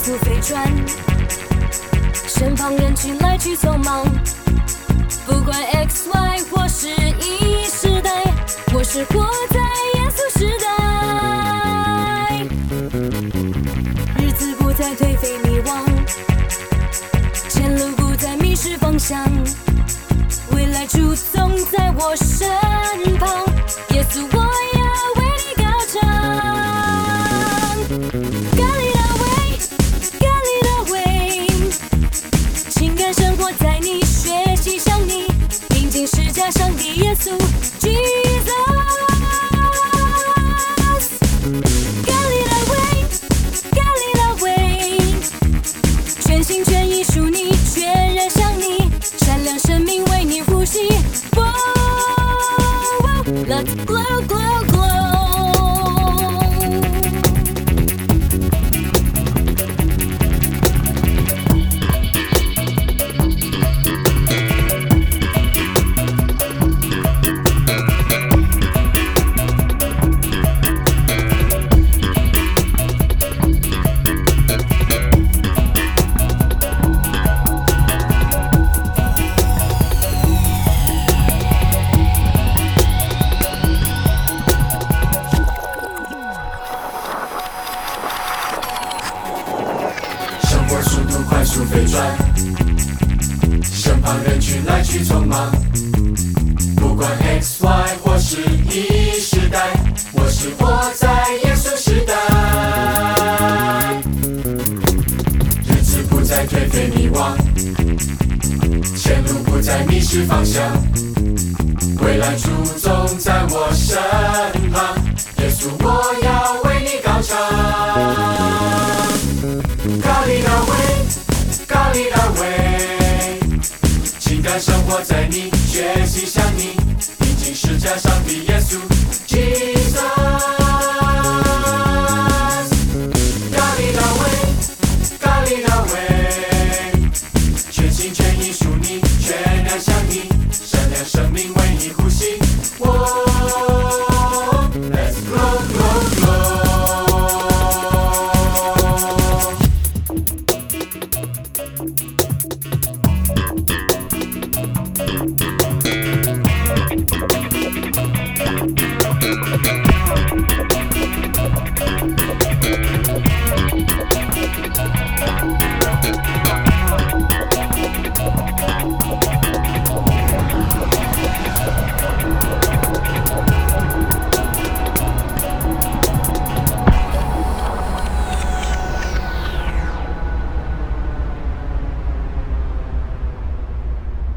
速飞转，身旁人群来去匆忙，不管 X Y 或是 E 时代，我是活在耶稣时代。日子不再颓废迷惘，前路不再迷失方向，未来主总在我身旁，耶稣我要为你高唱。情感生活在你，学习想你，临近释迦上帝耶稣 Jesus。 Galilee way， 全心全意属你，全然向你，闪亮生命为你呼吸。Let's glow glow glow。 飞转，身旁人群来去匆忙，不管 X Y 或是 E 时代，我是活在耶稣时代。日子不再颓废迷惘，前路不再迷失方向，未来主总在我身